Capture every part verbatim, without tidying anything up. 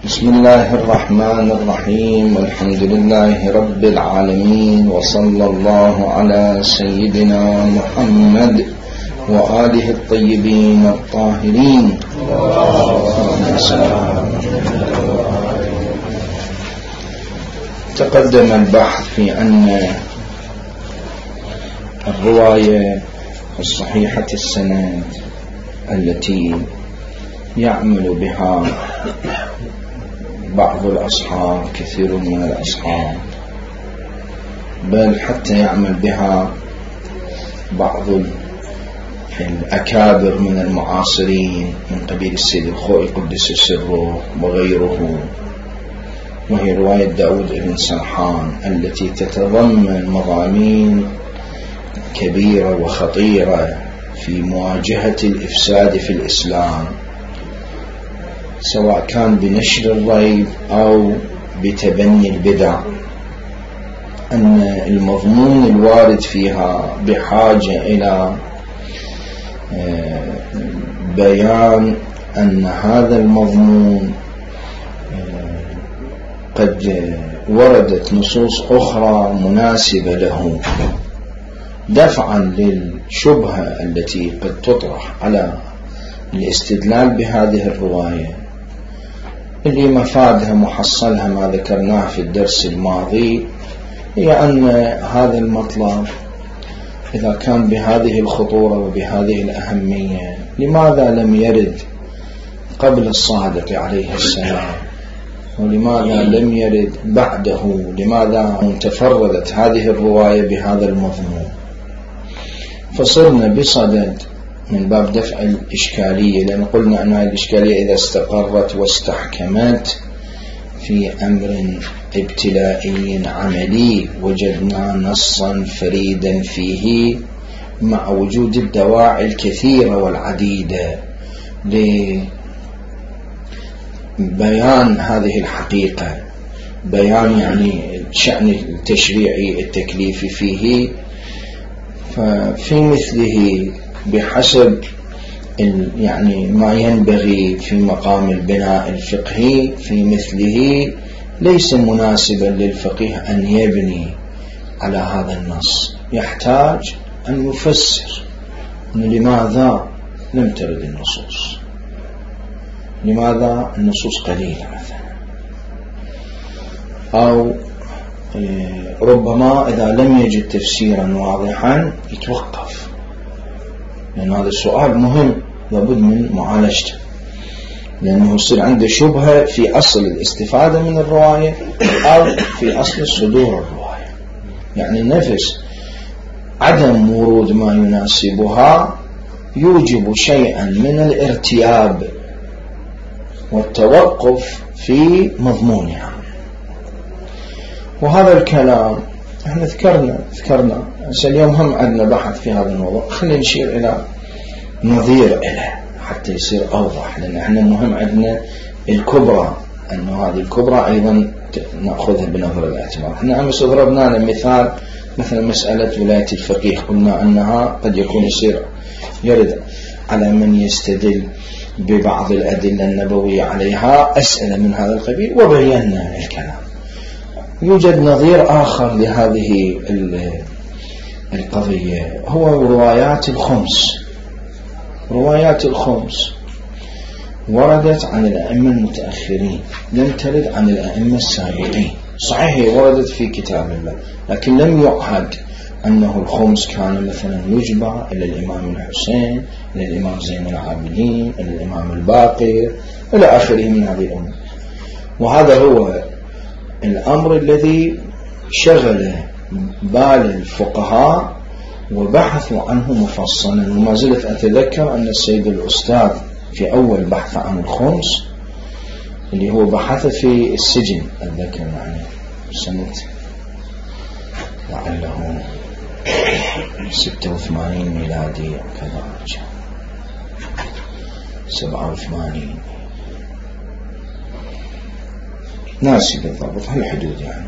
بسم الله الرحمن الرحيم. الحمد لله رب العالمين، وصلى الله على سيدنا محمد وآله الطيبين الطاهرين. تقدم البحث في أن الرواية الصحيحة السند التي يعمل بها بعض الأصحاب، كثير من الأصحاب، بل حتى يعمل بها بعض الأكابر من المعاصرين من قبيل السيد الخوئي قدس سره وغيره، وهي رواية داود بن سرحان التي تتضمن مضامين كبيرة وخطيرة في مواجهة الإفساد في الإسلام، سواء كان بنشر الريب أو بتبني البدع. أن المضمون الوارد فيها بحاجة إلى بيان أن هذا المضمون قد وردت نصوص أخرى مناسبة له دفعا للشبهة التي قد تطرح على الاستدلال بهذه الرواية، اللي مفادها محصلها ما ذكرناه في الدرس الماضي، هي أن هذا المطلب إذا كان بهذه الخطورة وبهذه الأهمية، لماذا لم يرد قبل الصادق عليه السلام؟ ولماذا لم يرد بعده؟ لماذا تفردت هذه الرواية بهذا المضمون؟ فصرنا بصدد من باب دفع الإشكالية، لأن قلنا أن الإشكالية إذا استقرت واستحكمت في أمر ابتلائي عملي وجدنا نصا فريدا فيه مع وجود الدواعي الكثيرة والعديدة لبيان هذه الحقيقة، بيان يعني الشأن التشريعي التكليفي فيه، ففي مثله بحسب يعني ما ينبغي في مقام البناء الفقهي، في مثله ليس مناسبا للفقيه أن يبني على هذا النص، يحتاج أن يفسر لماذا لم ترد النصوص، لماذا النصوص قليلة مثلا، أو ربما إذا لم يجد تفسيرا واضحا يتوقف، لأن هذا السؤال مهم لابد من معالجته، لأنه يصير عنده شبهة في أصل الاستفادة من الرواية أو في أصل صدور الرواية، يعني نفس عدم ورود ما يناسبها يوجب شيئا من الارتياب والتوقف في مضمونها. وهذا الكلام احنا ذكرنا ذكرنا اليوم هم عندنا بحث في هذا الموضوع، خلينا نشير إلى نظير له حتى يصير أوضح، لأن احنا مهم عندنا الكبرى، أنه هذه الكبرى أيضا نأخذها بنظر الاعتبار. احنا أمس ضربنا لنا مثال مثل مسألة ولاية الفقيه، قلنا أنها قد يكون يصير يرد على من يستدل ببعض الأدلة النبوية عليها أسئلة من هذا القبيل، وبينا الكلام. يوجد نظير آخر لهذه القضية، هو روايات الخمس. روايات الخمس وردت عن الأئمة المتأخرين، لم ترد عن الأئمة السابقين. صحيح وردت في كتاب الله، لكن لم يعهد أنه الخمس كان مثلا يجبع إلى الإمام الحسين، إلى الإمام زين العابدين، إلى الإمام الباقر، إلى آخره من هذه الأمور. وهذا هو الأمر الذي شغل بال الفقهاء وبحثوا عنه مفصلا. وما زلت أتذكر أن السيد الأستاذ في أول بحث عن الخمس اللي هو بحث في السجن، أتذكر يعني سنة لعله ستة وثمانين ميلادي كذا سبعة وثمانين، ناسي بالضبط هالحدود يعني،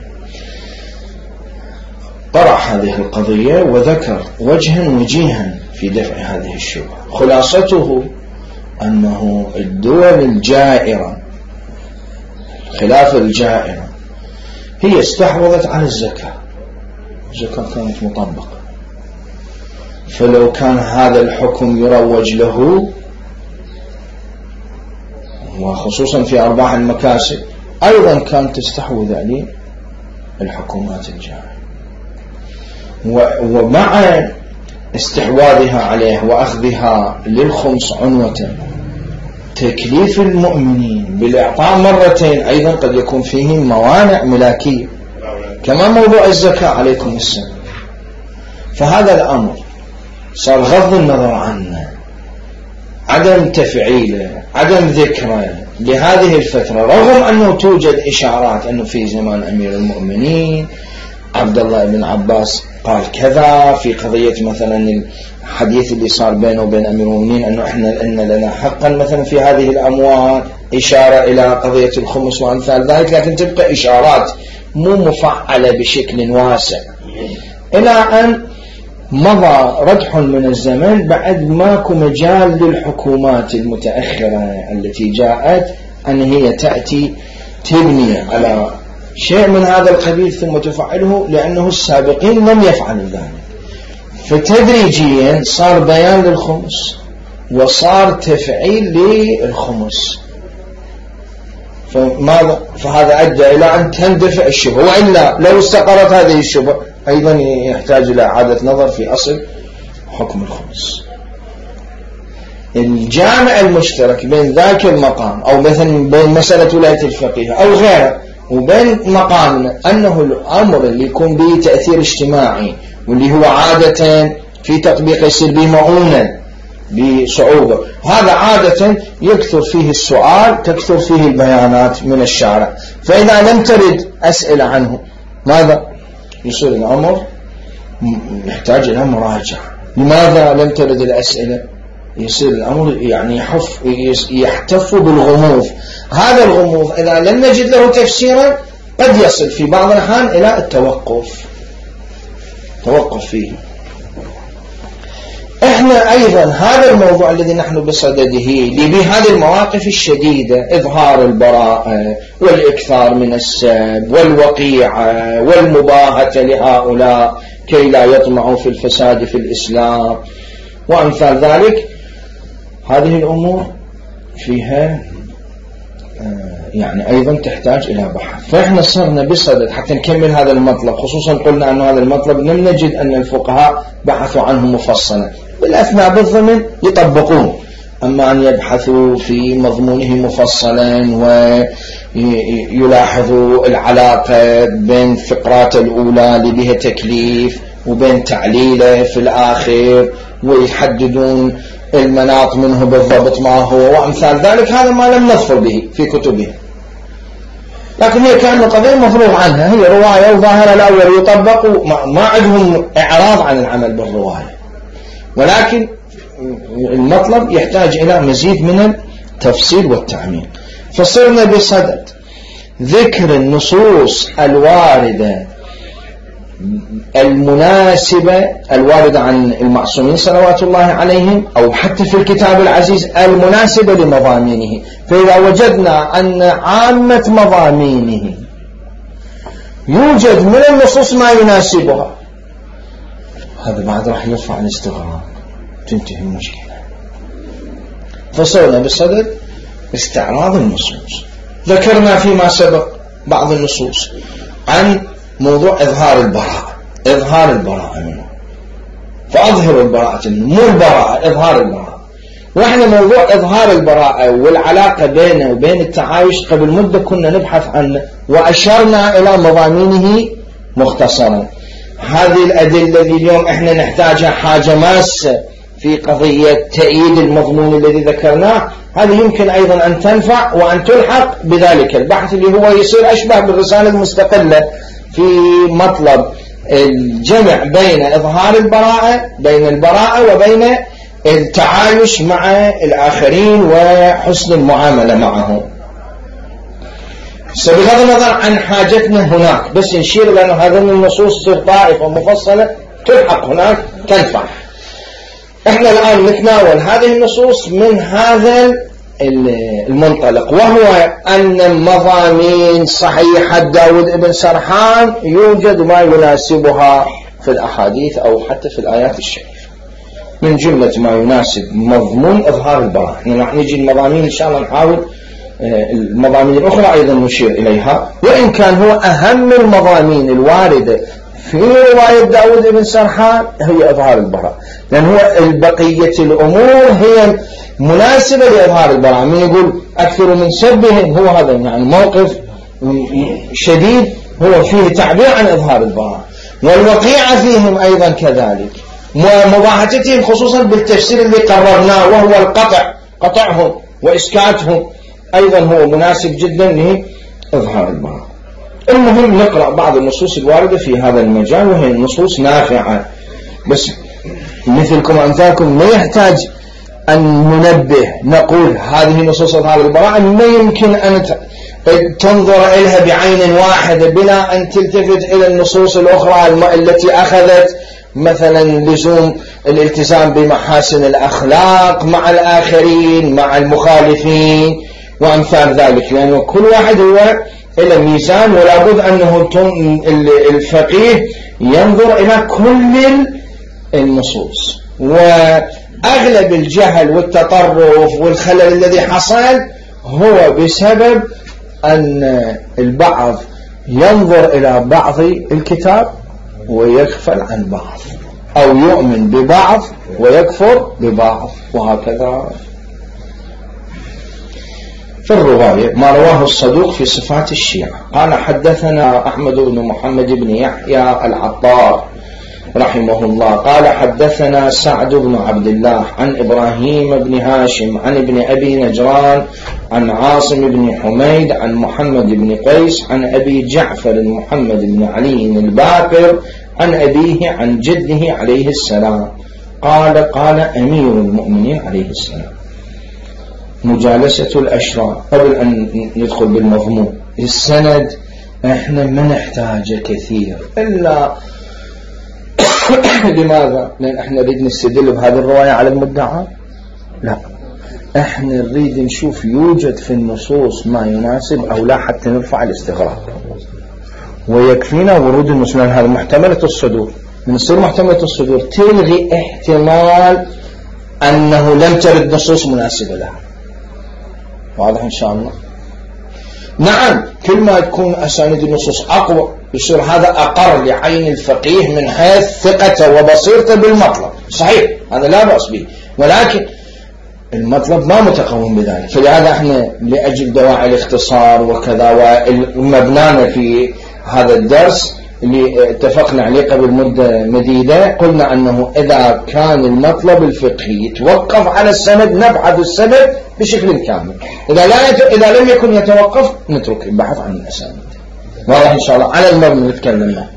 طرح هذه القضية وذكر وجها وجيها في دفع هذه الشبهة. خلاصته أنه الدول الجائرة خلاف الجائرة، هي استحوذت على الزكاة، الزكاة كانت مطبقة، فلو كان هذا الحكم يروج له، وخصوصا في أرباح المكاسب، أيضا كانت تستحوذ عليه الحكومات الجائرة. ومع استحواذها عليه وأخذها للخمس عنوة تكليف المؤمنين بالإعطاء مرتين أيضا قد يكون فيه موانع ملاكية، كما موضوع الزكاة عليكم السلام. فهذا الأمر صار غض النظر عنه، عدم تفعيله، عدم ذكره لهذه الفترة، رغم أنه توجد إشارات أنه في زمان أمير المؤمنين عبد الله بن عباس قال كذا في قضية مثلا الحديث اللي صار بينه وبين أمير المؤمنين أنه إحنا إن لنا حقا مثلا في هذه الأموال، إشارة إلى قضية الخمس وأمثال ذلك، لكن تبقى إشارات مو مفعلة بشكل واسع، إلى أن مضى ردح من الزمن بعد ماكو مجال للحكومات المتأخرة التي جاءت أن هي تأتي تبني على شيء من هذا القبيل ثم تفعله، لأنه السابقين لم يفعلوا ذلك. فتدريجيا صار بيان للخمس وصار تفعيل للخمس، فماذا فهذا أدى إلى أن تندفع الشبه، وإلا لو استقرت هذه الشبه أيضا يحتاج إلى إعادة نظر في أصل حكم الخمس. الجامع المشترك بين ذاك المقام أو مثلا بين مسألة ولاية الفقيه أو غيره وبين مقامنا أنه الأمر اللي يكون به تأثير اجتماعي واللي هو عادة في تطبيق يصير به مؤونة بصعوبة، هذا عادة يكثر فيه السؤال، تكثر فيه البيانات من الشارع، فإذا لم ترد أسئلة عنه ماذا يصير الأمر يحتاج إلى مراجعة. لماذا لم ترد الأسئلة؟ يصير الأمر يعني يحف يحتف بالغموض، هذا الغموض إذا لم نجد له تفسيرا قد يصل في بعض الأحيان إلى التوقف توقف فيه. احنا ايضا هذا الموضوع الذي نحن بصدده لبهذه المواقف الشديدة، اظهار البراءة والاكثار من السب والوقيعة والمباهة لهؤلاء كي لا يطمعوا في الفساد في الإسلام وأمثال ذلك، هذه الأمور فيها يعني أيضا تحتاج إلى بحث. فإحنا صرنا بصدد حتى نكمل هذا المطلب، خصوصا قلنا أن هذا المطلب لم نجد أن الفقهاء بحثوا عنه مفصلا، بالأثناء بالضمن يطبقون، أما أن يبحثوا في مضمونه مفصلا ويلاحظوا العلاقة بين الفقرات الأولى اللي بها تكليف وبين تعليله في الآخر ويحددون المناط منه بالضبط ما هو وأمثال ذلك، هذا ما لم نظفر به في كتبه، لكن هي كانت قضية مفروغ عنها، هي رواية وظاهرة الأول يطبق، ما عندهم إعراض عن العمل بالرواية، ولكن المطلب يحتاج إلى مزيد من التفصيل والتعميق. فصرنا بصدد ذكر النصوص الواردة المناسبة الواردة عن المعصومين صلوات الله عليهم أو حتى في الكتاب العزيز المناسبة لمضامينه، فإذا وجدنا أن عامة مضامينه يوجد من النصوص ما يناسبها، هذا بعد راح يرفع الاستغراب، تنتهي المشكلة. فصرنا بصدد استعراض النصوص، ذكرنا فيما سبق بعض النصوص عن موضوع إظهار البراءة، إظهار البراءة منه، فأظهر البراءة منه، مو البراءة، إظهار البراءة. وإحنا موضوع إظهار البراءة والعلاقة بينه وبين التعايش قبل مدة كنا نبحث عنه وأشرنا إلى مضامينه مختصرا. هذه الأدلة اللي اليوم إحنا نحتاجها حاجة ماسة في قضية تأييد المضمون الذي ذكرناه، هذه يمكن أيضا أن تنفع وأن تلحق بذلك البحث اللي هو يصير أشبه بالرسالة المستقلة في مطلب الجمع بين إظهار البراءة، بين البراءة وبين التعايش مع الآخرين وحسن المعاملة معهم. بغض النظر عن حاجتنا هناك، بس نشير لأن هذه النصوص تصير طائفة مفصلة تلحق هناك تنفع. احنا الآن نتناول هذه النصوص من هذا المنطلق، وهو أن مضامين صحيحة داود بن سرحان يوجد ما يناسبها في الأحاديث أو حتى في الآيات الشريفة. من جملة ما يناسب مضمون إظهار البراءة. نحن نجي المضامين إن شاء الله نحاول المضامين الأخرى أيضا نشير إليها، وإن كان هو أهم المضامين الواردة في رواية داود بن سرحان هي إظهار البراءة، لأن هو البقية الأمور هي مناسبة لإظهار البراءة. من يقول أكثر من سبهم هو هذا يعني موقف شديد هو فيه تعبير عن إظهار البراءة، والوقيعة فيهم أيضا كذلك، ومباحثتهم خصوصا بالتفسير اللي قررناه وهو القطع، قطعهم وإسكاتهم أيضا هو مناسب جدا لإظهار البراءة. المهم نقرأ بعض النصوص الواردة في هذا المجال، وهي النصوص نافعة، بس مثلكم أمثالكم ما يحتاج أن ننبه نقول هذه نصوص إظهار البراءة ما يمكن أن تنظر إليها بعين واحدة بلا أن تلتفت إلى النصوص الأخرى التي أخذت مثلا لزوم الالتزام بمحاسن الأخلاق مع الآخرين مع المخالفين وأمثال ذلك، لأنه كل واحد هو إلى ميزان، ولا بد أنه الفقيه ينظر إلى كل النصوص. وأغلب الجهل والتطرف والخلل الذي حصل هو بسبب أن البعض ينظر إلى بعض الكتاب ويغفل عن بعض، أو يؤمن ببعض ويكفر ببعض، وهكذا. في الرواية ما رواه الصدوق في صفات الشيعة قال حدثنا أحمد بن محمد بن يحيى العطار رحمه الله قال حدثنا سعد بن عبد الله عن إبراهيم بن هاشم عن ابن أبي نجران عن عاصم بن حميد عن محمد بن قيس عن أبي جعفر محمد بن علي الباقر عن أبيه عن جده عليه السلام قال قال أمير المؤمنين عليه السلام. مجالسة الأشرار. قبل أن ندخل بالمضمون السند احنا ما نحتاج كثير إلا لماذا؟ لأن احنا نريد نستدل بهذه الرواية على المدعى؟ لا، احنا نريد نشوف يوجد في النصوص ما يناسب أو لا حتى نرفع الاستغراب، ويكفينا ورود النصوص. لأن هذا محتملة الصدور، من يصير محتملة الصدور تلغي احتمال أنه لم ترد نصوص مناسبة لها. واضح إن شاء الله؟ نعم، كل ما تكون أسانيد النصوص أقوى يصير هذا أقر لعين الفقيه من حيث ثقته وبصيرته بالمطلب، صحيح هذا لا بأس به، ولكن المطلب ما متقوم بذلك. فلهذا احنا لأجل دواعي الاختصار وكذا، ومبنانا في هذا الدرس اللي اتفقنا عليه قبل مدة مديدة قلنا أنه إذا كان المطلب الفقهي يتوقف على السند نبحث السند بشكل كامل، إذا, لا يت... إذا لم يكن يتوقف نترك البحث عن الأسانيد. واضح إن شاء الله؟ على المبنى نتكلمنا.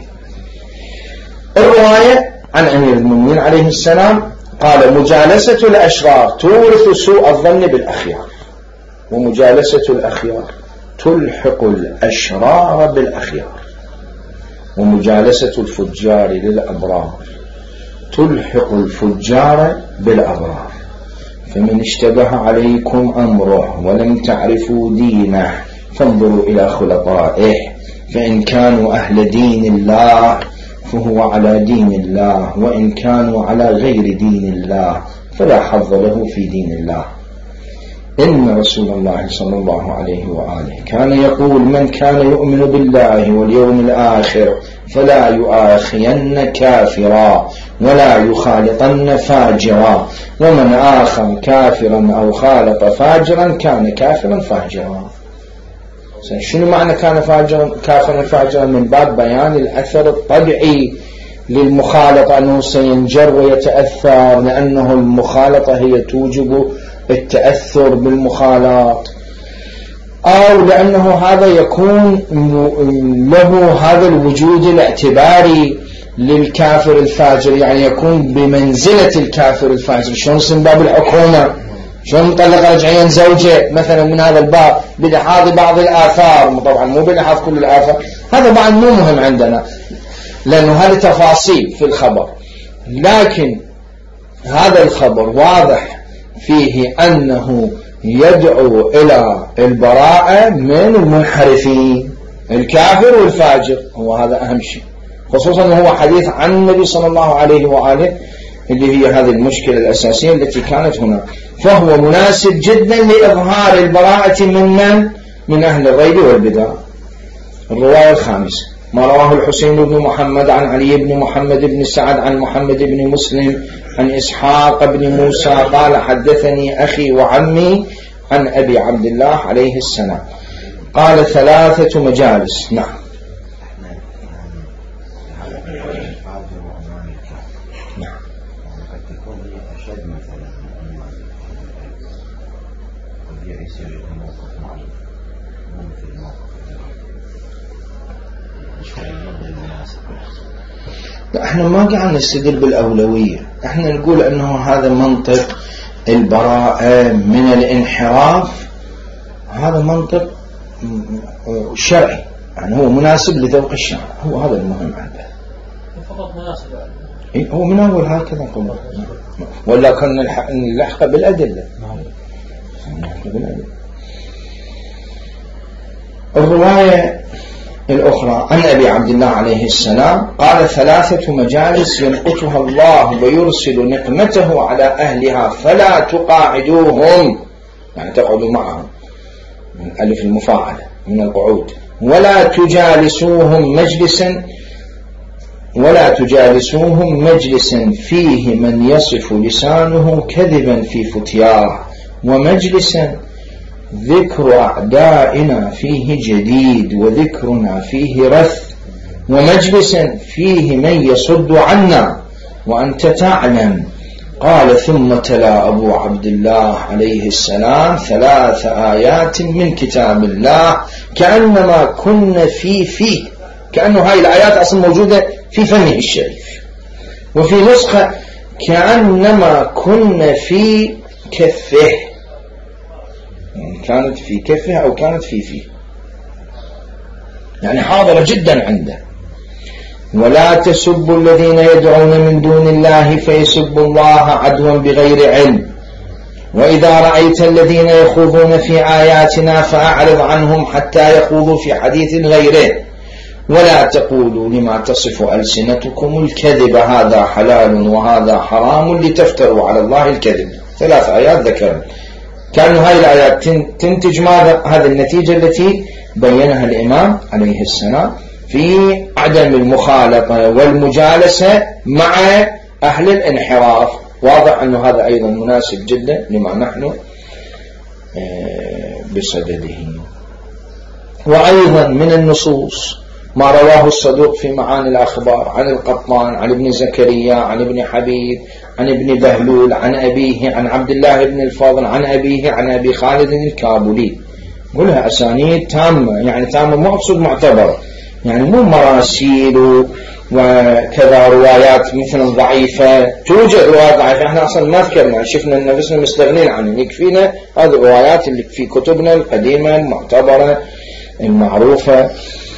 الرواية عن أمير المؤمنين عليه السلام قال مجالسة الأشرار تورث سوء الظن بالأخيار، ومجالسة الأخيار تلحق الأشرار بالأخيار، ومجالسة الفجار للأبرار تلحق الفجار بالأبرار. فمن اشتبه عليكم أمره ولم تعرفوا دينه فانظروا إلى خلطائه، فإن كانوا أهل دين الله فهو على دين الله، وإن كانوا على غير دين الله فلا حظ له في دين الله. إن رسول الله صلى الله عليه وآله كان يقول من كان يؤمن بالله واليوم الآخر فلا يؤاخين كافرا ولا يخالطن فاجرا، ومن آخى كافرا أو خالط فاجرا كان كافرا فاجرا. شنو معنى كان فاجرا كافرا فاجرا؟ من باب بيان الأثر الطبيعي للمخالطة، أنه سينجر ويتأثر، لأنه المخالطة هي توجب التأثر بالمخالط، أو لأنه هذا يكون له هذا الوجود الاعتباري للكافر الفاجر، يعني يكون بمنزلة الكافر الفاجر. شلون من باب الحكومة، شلون مطلقة رجعيا زوجة مثلا من هذا الباب بلحاظ بعض الآثار، طبعا مو بلحاظ كل الآثار، هذا بعد مو مهم عندنا لأنه هذه تفاصيل في الخبر، لكن هذا الخبر واضح فيه أنه يدعو إلى البراءة من المنحرفين الكافر والفاجر، هو هذا أهم شيء، خصوصا هو حديث عن النبي صلى الله عليه وآله اللي هي هذه المشكلة الأساسية التي كانت هنا، فهو مناسب جدا لإظهار البراءة من من؟ من أهل الريب والبدع. الرواية الخامسة ما رواه الحسين بن محمد عن علي بن محمد بن سعد عن محمد بن مسلم عن إسحاق بن موسى قال حدثني أخي وعمي عن أبي عبد الله عليه السلام قال ثلاثة مجالس. نعم. احنا ما قاعد نستدل بالأولوية، احنا نقول انه هذا منطق البراءة من الانحراف، هذا منطق شرعي، يعني هو مناسب لذوق الشرع، هو هذا المهم عنده. فقط مناسب يعني. هو من أول هكذا قلنا، ولا كنا نلحق بالأدلة. الرواية الأخرى عن أبي عبد الله عليه السلام قال ثلاثة مجالس ينقتها الله ويرسل نقمته على أهلها فلا تقاعدوهم، يعني تقعدوا معهم من ألف المفاعلة من القعود، ولا تجالسوهم مجلسا ولا تجالسوهم مجلسا فيه من يصف لسانه كذبا في فتياه، ومجلسا ذكر أعدائنا فيه جديد وذكرنا فيه رث، ومجلسا فيه من يصد عنا وأنت تعلم. قال ثم تلا أبو عبد الله عليه السلام ثلاث آيات من كتاب الله كأنما كنا في فيه، كأنه هاي الآيات أصلا موجودة في فمه الشريف، وفي نسخة كأنما كنا في كفه، يعني كانت في كفه أو كانت في فيه، يعني حاضرة جدا عنده. ولا تسبوا الذين يدعون من دون الله فيسبوا الله عدوا بغير علم، وإذا رأيت الذين يخوضون في آياتنا فأعرض عنهم حتى يخوضوا في حديث غيره، ولا تقولوا لما تصف ألسنتكم الكذب هذا حلال وهذا حرام لتفتروا على الله الكذب. ثلاث آيات ذكرنا، كأن هذه الآيات تنتج ماذا؟ هذه النتيجة التي بينها الإمام عليه السلام في عدم المخالطة والمجالسة مع أهل الانحراف. واضح أن هذا أيضا مناسب جدا لما نحن بصدده. وأيضا من النصوص ما رواه الصدوق في معاني الأخبار عن القطان عن ابن زكريا عن ابن حبيب عن ابن بهلول عن أبيه عن عبد الله بن الفضل عن أبيه عن أبي خالد الكابولي، قلها أسانيد تامة، يعني تامة مو أقصد معتبر، يعني مو مراسيل وكذا روايات مثلا ضعيفة، توجد روايات ضعيفة احنا أصلا ما ذكرنا، شفنا أن نفسنا مستغنين عنه، يكفينا هذه الروايات اللي في كتبنا القديمة المعتبرة المعروفة.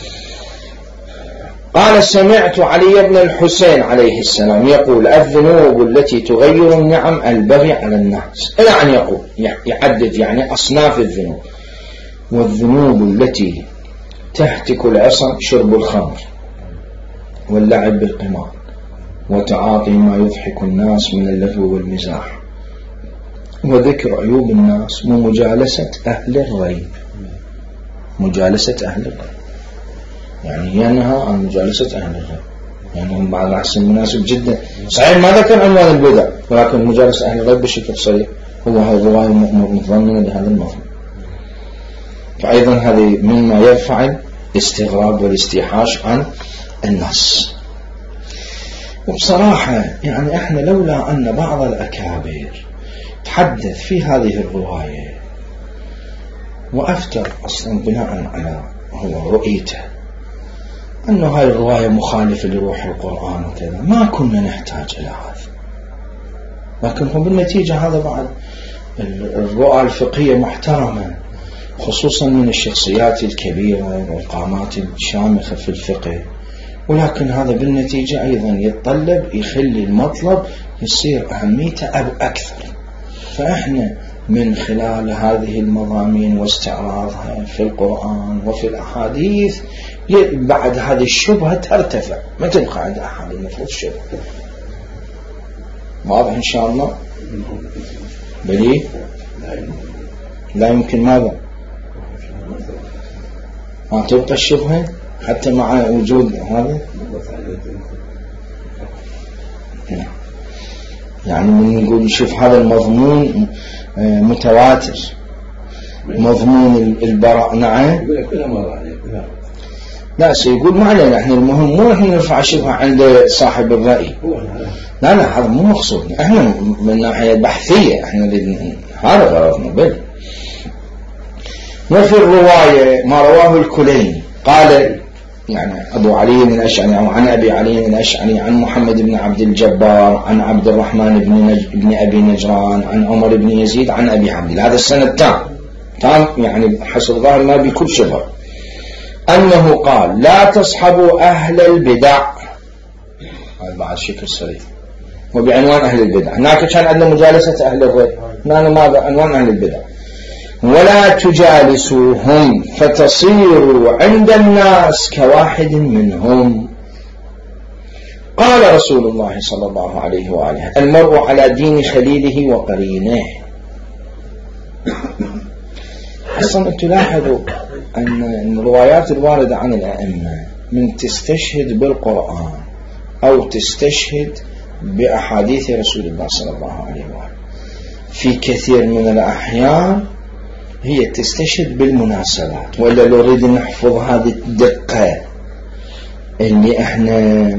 قال سمعت علي بن الحسين عليه السلام يقول الذنوب التي تغير النعم البغي على الناس، إلى أن يقول يعدد يعني أصناف الذنوب. والذنوب التي تهتك العصا شرب الخمر واللعب بالقمار وتعاطي ما يضحك الناس من اللهو والمزاح وذكر عيوب الناس ومجالسة أهل الغيب. مجالسة أهل الغيب يعني ينهى عن مجالسة أهل الغيب، يعني هم بعض العصر مناسب جدا. صحيح ما ذكر عنوان البدع، ولكن مجالسة أهل الغيب بشكل صريح هو هذا الرواية متضمنة لهذا المفهوم. فأيضا هذه مما يرفع الاستغراب والاستيحاش عن النص. وبصراحة يعني احنا لولا أن بعض الأكابر تحدث في هذه الرواية وأفتر أصلا بناء على هو رؤيته أنه هاي الرواية مخالفة لروح القرآن وكذا، ما كنا نحتاج إلى هذا. لكن هو بالنتيجة هذا بعد الرؤى الفقهية محترمة، خصوصا من الشخصيات الكبيرة والقامات الشامخة في الفقه، ولكن هذا بالنتيجة أيضا يتطلب يخلي المطلب يصير أهميته أكثر. فإحنا من خلال هذه المضامين واستعراضها في القرآن وفي الأحاديث بعد هذه الشبهة ترتفع، ما تبقى عند أحد المفروض الشبهة. واضح إن شاء الله؟ بلي لا يمكن ماذا ما تبقى الشبهة حتى مع وجود هذا. يعني من نقول شوف هذا المضمون متواتر، مضمون البراء. نعم لا سيقول ما علينا احنا، المهم مو احنا نرفع الشبهة عند صاحب الرأي، لا لا هذا مو مقصود، احنا من ناحية بحثية احنا هذا غرضنا. بل وفي الرواية ما رواه الكليني قال يعني أبو علي الأشعري عن أبي علي الأشعري عن محمد بن عبد الجبار عن عبد الرحمن بن, نج... بن أبي نجران عن عمر بن يزيد عن أبي عبد الله، هذا السنة تام تام يعني حسب ظاهر ما بكل شبه، أنه قال لا تصحبوا أهل البدع، هذا بعد شكل صريح وبعنوان أهل البدع. هناك كان عندنا مجالسة أهل الرأي، هنا ماذا عنوان أهل البدع. ولا تجالسوهم فتصيروا عند الناس كواحد منهم. قال رسول الله صلى الله عليه وآله المرء على دين خليله وقرينه. أصلا تلاحظوا أن الروايات الواردة عن الأئمة من تستشهد بالقرآن أو تستشهد بأحاديث رسول الله صلى الله عليه وآله، في كثير من الأحيان هي تستشهد بالمناسبات، ولا لو نريد نحفظ هذه الدقة اللي احنا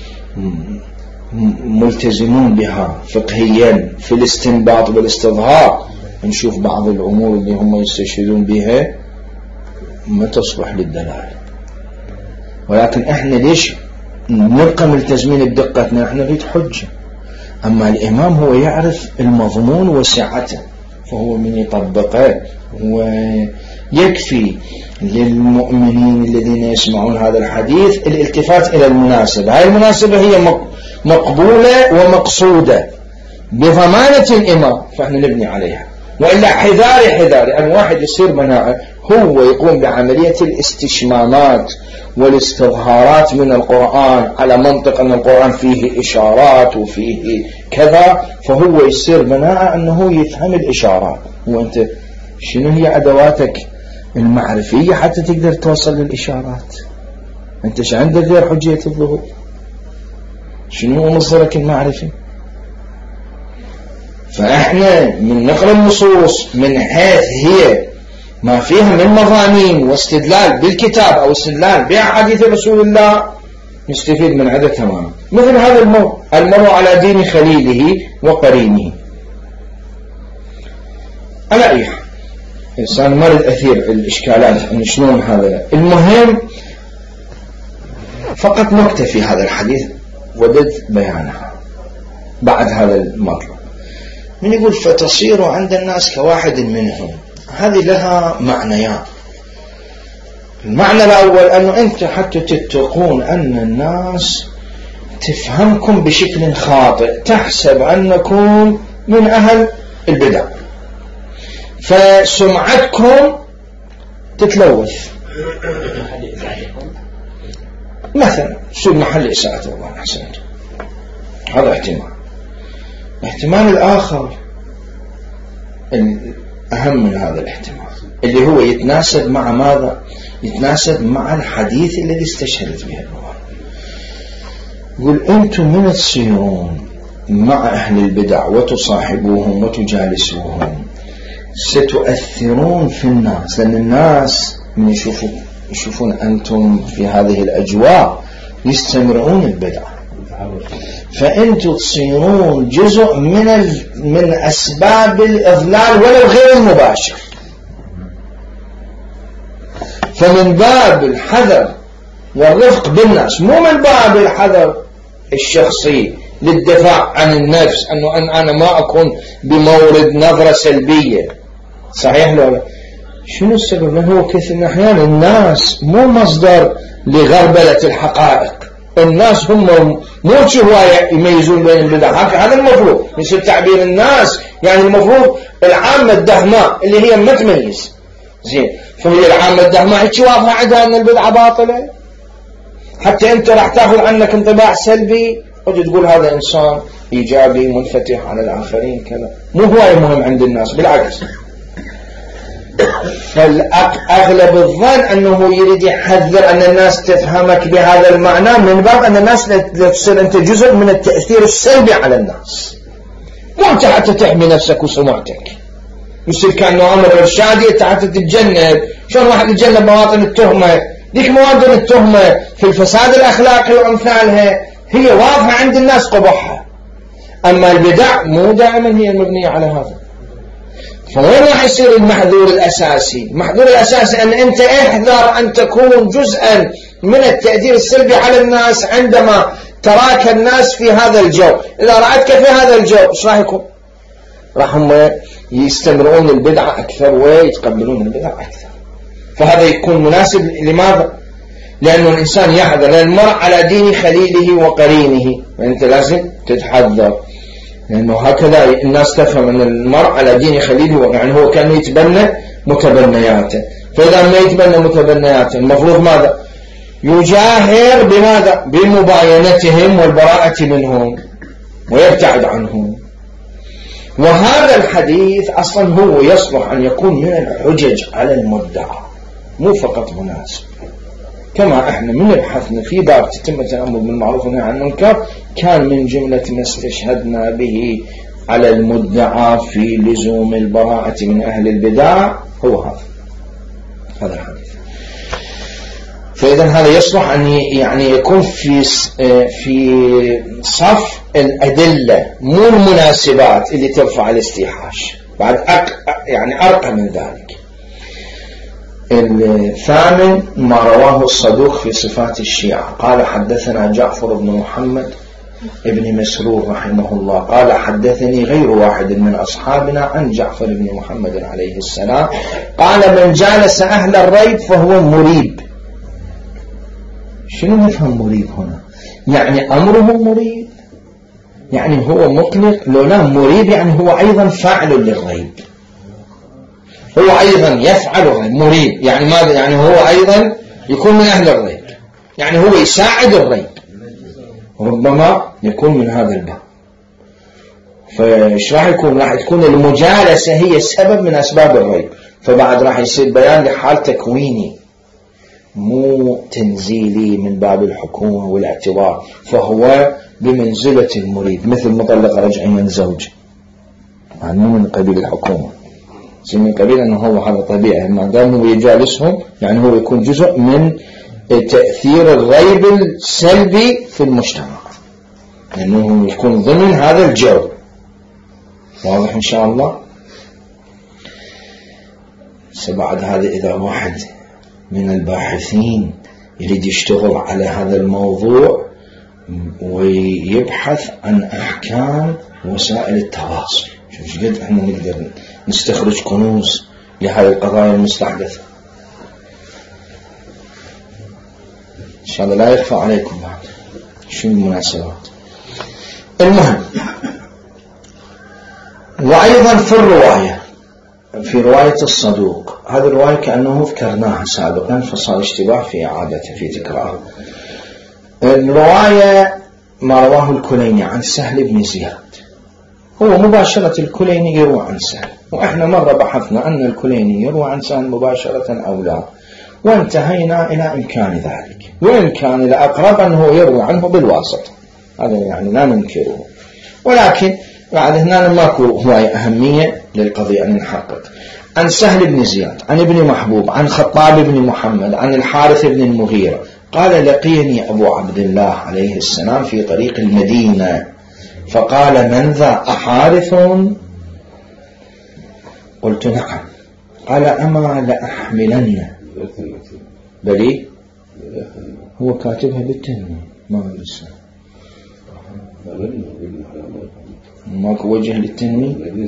ملتزمون بها فقهيا في الاستنباط والاستظهار، نشوف بعض الأمور اللي هم يستشهدون بها ما تصلح للدلالة، ولكن احنا ليش نبقى ملتزمين بدقتنا؟ احنا نريد حجة. أما الإمام هو يعرف المضمون وسعته فهو من يطبقه، ويكفي للمؤمنين الذين يسمعون هذا الحديث الالتفات إلى المناسبة. هذه المناسبة هي مقبولة ومقصودة بضمانة الإمام، فإحنا نبني عليها. وإلا حذاري حذاري أن واحد يصير مناعة هو يقوم بعملية الاستشمامات والاستظهارات من القرآن على منطق أن القرآن فيه إشارات وفيه كذا، فهو يصير مناعة أنه يفهم الإشارات. وأنت شنو هي أدواتك المعرفية حتى تقدر توصل للإشارات؟ أنت شو عندك غير حجية الظهور؟ شنو هو مصدرك المعرفي؟ فإحنا من نقل النصوص من حيث هي ما فيها من مضامين واستدلال بالكتاب أو استدلال بأحاديث رسول الله نستفيد من عدة تماما. مثل هذا المرء المرء على دين خليله وقرينه. على أي حال إنسان مرض أثير الإشكالات أن شلون هذا. المهم فقط نكتة في هذا الحديث ودد بيانها بعد هذا المطلب. من يقول فتصير عند الناس كواحد منهم، هذه لها معنيان. المعنى الأول أنه أنت حتى تتقون أن الناس تفهمكم بشكل خاطئ، تحسب أنكم من أهل البدع، فسمعتكم تتلوث مثلا، سوء محل إساءة الله حسنته. هذا احتمال. الاحتمال الآخر الأهم من هذا الاحتمال اللي هو يتناسب مع ماذا؟ يتناسب مع الحديث الذي استشهدت به الرواية. يقول أنتم من تصيرون مع أهل البدع وتصاحبوهم وتجالسوهم ستؤثرون في الناس، لأن الناس من يشوفون, يشوفون أنتم في هذه الأجواء يستمرون البدع، فأنتم تصيرون جزء من من أسباب الإضلال ولو غير المباشر. فمن باب الحذر والرفق بالناس، مو من باب الحذر الشخصي للدفاع عن النفس، أنه أن أنا ما أكون بمورد نظرة سلبية. صحيح لولا؟ شنو السبب؟ من هو كثير من أحيان الناس مو مصدر لغربلة الحقائق، الناس هم مو هواية يميزون بين البدع، هذا المفروض يصير تعبير الناس، يعني المفروض العامة الدهماء اللي هي ما تميز زين، فهي العامة الدهماء هيك واضحة عندها أن البدعة باطلة، حتى أنت راح تأخذ عنك انطباع سلبي وتجي تقول هذا إنسان إيجابي منفتح على الآخرين كذا، مو هواية مهم عند الناس، بالعكس. فالأغلب الظن أنه يريد يحذر أن الناس تفهمك بهذا المعنى من باب أن الناس تصير أنت جزء من التأثير السلبي على الناس، وأنت حتى تحمي نفسك وسمعتك، يصير كأنه أمر إرشادي أنت حتى تتجنب. شلون واحد يتجنب مواطن التهمة؟ ديك مواطن التهمة في الفساد الأخلاقي وأمثالها هي واضحة عند الناس قبحها، أما البدع مو دائما هي المبنية على هذا. فوين راح يصير المحذور الأساسي؟ المحذور الأساسي أن أنت احذر أن تكون جزءا من التأثير السلبي على الناس عندما تراك الناس في هذا الجو. إذا رأتك في هذا الجو إيش راح يكون؟ راح هم يستمرون البدعة أكثر ويتقبلون البدعة أكثر. فهذا يكون مناسب. لماذا؟ لأنه الإنسان يحذر، لأن المرء على دين خليله وقرينه، وأنت لازم تتحذر، لأنه هكذا الناس تفهم أن المرء على دين خليله، يعني هو كان يتبنى متبنياته. فإذا ما يتبنى متبنياته المفروض ماذا؟ يجاهر بماذا؟ بمباينتهم والبراءة منهم ويبتعد عنهم. وهذا الحديث أصلا هو يصلح أن يكون من الحجج على المدعى، مو فقط مناسب. كما احنا من بحثنا في باب تتمة الأمر بالمعروف والنهي عن المنكر كان من جملة ما استشهدنا به على المدعى في لزوم البراءة من أهل البدع هو هذا هذا الحديث. فإذا هذا يصلح أن يعني يكون في في صف الأدلة مو المناسبات اللي ترفع الاستيحاش، بعد أق يعني أرقى من ذلك. الثامن ما رواه الصدوق في صفات الشيعة. قال حدثنا جعفر بن محمد ابن مسرور رحمه الله قال حدثني غير واحد من أصحابنا عن جعفر بن محمد عليه السلام قال من جالس أهل الريب فهو مريب. شنو نفهم مريب هنا؟ يعني أمره مريب، يعني هو مقلق، لو لا مريب يعني هو أيضا فاعل للريب، هو أيضا يفعل الريب. مريب يعني ماذا؟ يعني هو أيضا يكون من أهل الريب، يعني هو يساعد الريب، ربما يكون من هذا الباب. فايش راح يكون؟ راح تكون المجالسة هي سبب من أسباب الريب، فبعد راح يصير بيان لحال تكويني مو تنزيلي من باب الحكومة والاعتبار، فهو بمنزلة المريب، مثل مطلق رجعيا زوج، يعني مو من قبيل الحكومة، من قبيل أنه هو هذا طبيعي، ما دام هو يجالسهم يعني هو يكون جزء من تأثير الريب السلبي في المجتمع، لأنه يكون ضمن هذا الجو. واضح إن شاء الله؟ سبعد هذا إذا واحد من الباحثين يريد يشتغل على هذا الموضوع ويبحث عن أحكام وسائل التواصل، شوف قد احنا نقدر نستخرج كنوز لهذه القضايا المستحدثة إن شاء الله لا يخفى عليكم بعد شو المناسبات. المهم، وأيضا في الرواية، في رواية الصدوق، هذه الرواية كأنه ذكرناها سابقا فصار اشتباه في إعادته في تكرار. الرواية ما رواه الكليني عن سهل بن زياد، هو مباشرة الكليني يروى عن سهل، وإحنا مرة بحثنا أن الكليني يروى عن سهل مباشرة أو لا، وانتهينا إلى إمكان ذلك، وإن كان الأقرب أنه يروى عنه بالواسطة، هذا يعني لا ننكره، ولكن بعد هنا ماكو هواية أهمية للقضية أن نحقق. عن سهل بن زياد عن ابن محبوب عن خطاب بن محمد عن الحارث بن المغيرة قال لقيني أبو عبد الله عليه السلام في طريق المدينة فقال من ذا أحارث؟ قلت نعم. قال أما لأحملن، بلي هو كاتبها بالتنوين ما لسه ماكو وجه للتنوين،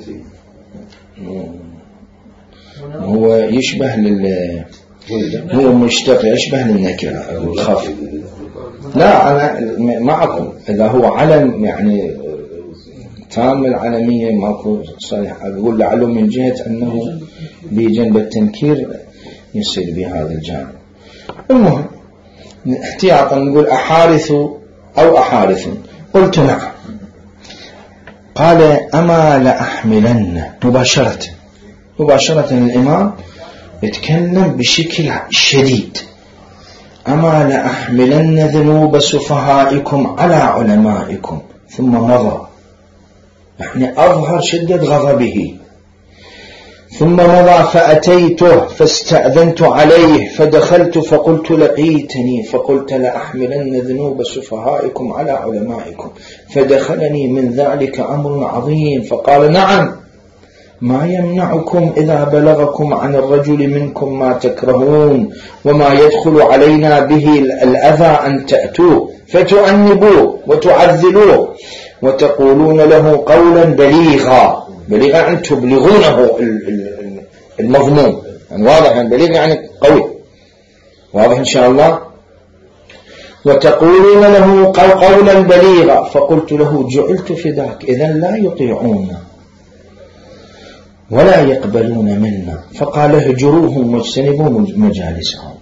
هو يشبه لل هو مشتق يشبه للنكرة الخفض لا أنا معكم إذا هو علم يعني تام العلمية ماكو صحيح، أقول لعله من جهة أنه بجنب التنكير يصير بهذا الجانب. المهم احتياطا نقول أحارث أو أحارث. قلت نعم. قال أما لأحملن. مباشرة مباشرة الإمام يتكلم بشكل شديد. أما لأحملن ذنوب سفهائكم على علمائكم. ثم مضى، يعني أظهر شدة غضبه. ثم مضى فأتيته فاستأذنت عليه فدخلت فقلت لقيتني فقلت لأحملن ذنوب سفهائكم على علمائكم. فدخلني من ذلك أمر عظيم فقال نعم، ما يمنعكم إذا بلغكم عن الرجل منكم ما تكرهون وما يدخل علينا به الأذى أن تأتوه فتؤنبوه وتعذلوه وتقولون له قولا بليغا. بليغا أن تبلغونه المضمون، يعني واضح يعني بليغ يعني قوي، واضح إن شاء الله. وتقولون له قولا بليغا. فقلت له جعلت فداك، إذن لا يطيعون ولا يقبلون منا. فقال اهجروهم واجتنبوا مجالسهم.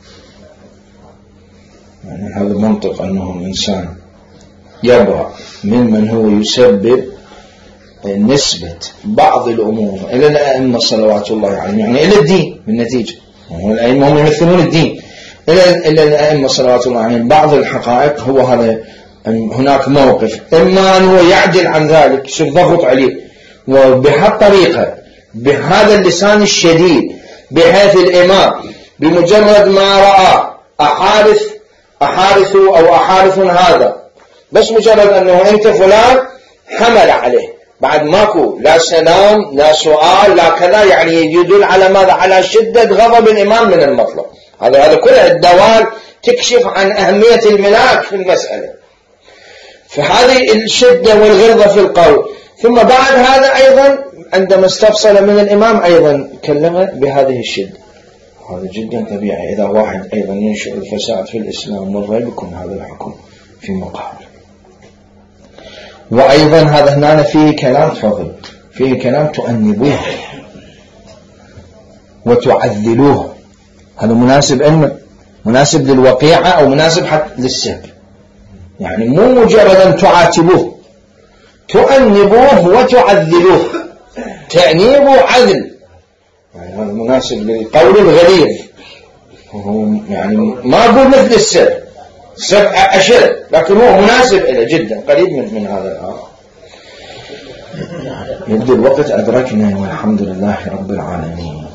يعني هذا منطق أنه إنسان يبرأ ممن هو يسبب نسبة بعض الأمور إلى الأئمة صلوات الله عليهم، يعني إلى الدين بالنتيجة. يعني الأئمة هم يمثلون الدين إلى إلى الأئمة صلوات الله عليهم. بعض الحقائق هو هذا، هناك موقف إما أن هو يعدل عن ذلك، شوف ضغط عليه وبهالطريقة بهذا اللسان الشديد، بحيث الإمام بمجرد ما رأى أحارث أحارث أو أحارث هذا، بس مجرد أنه أنت فلان حمل عليه، بعد ماكو لا سلام لا سؤال لا كذا، يعني يدل على ماذا؟ على شدة غضب الإمام من المطلب. هذا هذا كله الدوال تكشف عن أهمية الملاك في المسألة. فهذه الشدة والغلظة في القول. ثم بعد هذا أيضا عندما استفصل من الإمام أيضا كلم بهذه الشدة. هذا جدا طبيعي إذا واحد أيضا ينشئ الفساد في الإسلام والريب يكون هذا الحكم في مقابل. وأيضا هذا هنا فيه كلام فضل، فيه كلام تؤنبوه وتعذلوه. هذا مناسب إنه مناسب للوقيعة أو مناسب حتى للسب، يعني مو مجرد أن تعاتبوه، تؤنبوه وتعذلوه. تأنيب وعذل، يعني هذا مناسب للقول الغليظ. يعني ما أقول مثل السب، السب أشد، لكن هو مناسب إليه جدا، قريب من, من هذا الآخر. يبدو الوقت أدركنا والحمد لله رب العالمين.